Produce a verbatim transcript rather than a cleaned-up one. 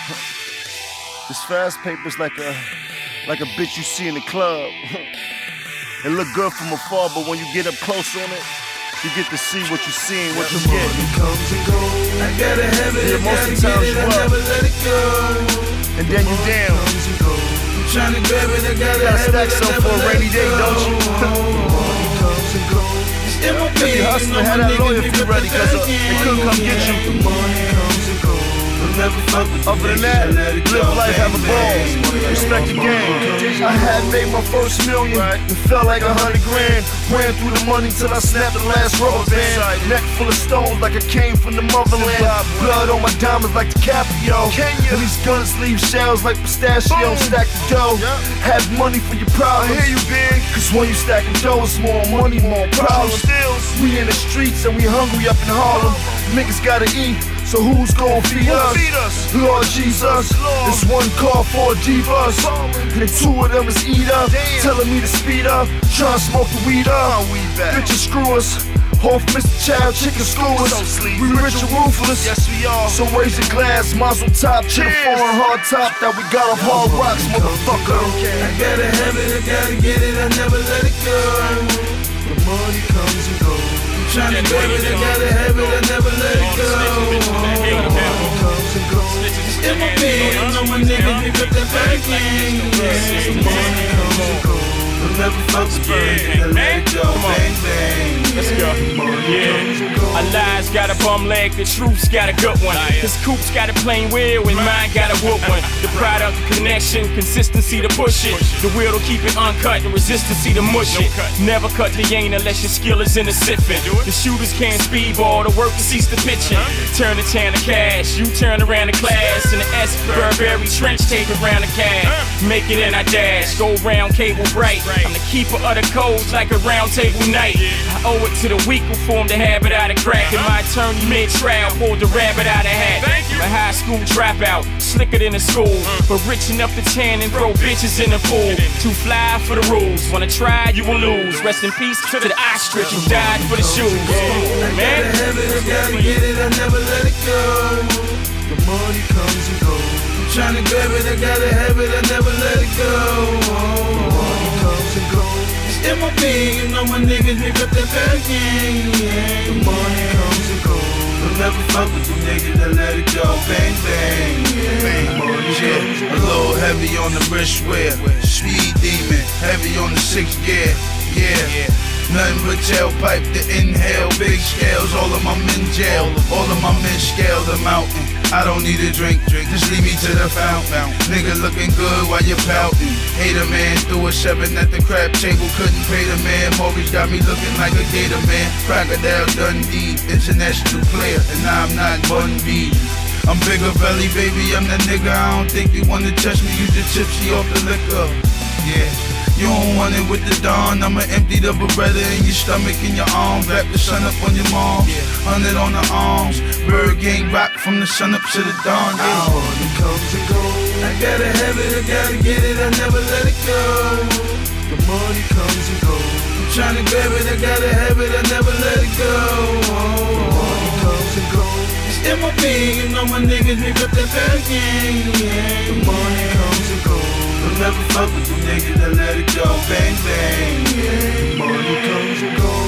This fast paper's like a like a bitch you see in the club. It look good from afar, but when you get up close on it, you get to see what you see and what you get. Comes and goes. I gotta have it, Yeah, I most gotta of the times get it, you I up. never let it go. And then you down. Comes and goes. I'm trying to grab it, I gotta, You gotta have stack it, I some never for a let rainy it day, go. don't you? Money comes and goes. It's M O P, If you hustling, have that lawyer fee ready, cause uh, they couldn't come get you. The money comes and goes. I'll never fuck with you. Other than that, live life, have a ball. Respect the game. I had made my first million. It felt like a hundred grand. Ran through the money till I snapped the last rubber band. Neck full of stones like I came from the motherland. Blood on my diamonds like DiCaprio. And these guns leave shells like pistachio. Stack the dough. Have money for your problems. I hear you, big. Cause when you stacking dough, it's more money, more problems. We in the streets and we hungry up in Harlem. Niggas gotta eat. So who's gon' feed us? Feed us? Lord Jesus. This one call for a divas, and two of them is eat up. Telling me to speed up, try to smoke the weed up. Bitches screw us. Off Mister Child, chicken skewers. We rich and ruthless. Yes, we are. So raise your glass, mazel top to the foreign hard top that we got off hard rocks, motherfucker. I gotta have it, I gotta get it, I never let it go. The money comes and goes. I'm trying to grab it, I gotta have it, I never let it go. The money comes and goes. It's M O P, I know my niggas, we got that banking. The money comes and goes. I'll never fuck with you, I let it go, bang bang. Let's go. Yeah. Our lives got a bum leg, the truth's got a good one. His coop's got a plain wheel and mine got a wood one. The product, the connection, consistency to push it. The wheel to keep it uncut, the resistancy to mush it. Never cut the ain't unless your skill is in the siphon. The shooters can't speedball, the worker sees the pitching. Turn the town to cash, you turn around the class. In the S, Burberry trench tape around the cab. Make it in I dash, go round cable bright. I'm the keeper of the codes like a round table night. I owe it to the weak who formed a habit out of crack. And my attorney mid-trial pulled the rabbit out of hat. My high school dropout, slicker than a school. But rich enough to tan and throw bitches in the pool. Too fly for the rules, wanna try, you will lose. Rest in peace to the ostrich who died for the shoes. I Man. gotta have it, I gotta get it, I never let it go. The money comes and goes. I'm trying to grab it, I gotta have it, I never let it go. The money comes and goes. It's M O P, you know my niggas, we got that banking. The money comes and goes. I'll never fuck with you niggas, I let it go, bang bang. Bang, yeah. A little heavy on the wrist wear. Speed demon, heavy on the sixth gear. Yeah. Nothing but tailpipe to inhale, big scales, all of my men jail, all of my men scale the mountain. I don't need a drink, drink, just lead me to the fountain. Nigga looking good while you're pouting. Hater man, threw a seven at the crab table, couldn't pay the man. Mortgage got me looking like a gator man. Crocodile Dundee, international player, and now I'm not Bun B. I'm bigger belly, baby, I'm that nigga. I don't think you wanna touch me, you just tipsy off the liquor. Yeah. You don't want it with the dawn, I'ma empty the Beretta in your stomach and your arms. Wrap the sun up on your mom, hundred on the arms. Bird gang rock from the sun up to the dawn. Yeah. Money comes and goes. I gotta have it, I gotta get it, I never let it go. The money comes and goes. I'm trying to grab it, I gotta have it, I never let it go. The money comes and goes. It's M O P, you know my niggas, we got that banking. The money comes and goes. I'll never fuck with you niggas, I let it go, bang bang. The money comes and goes.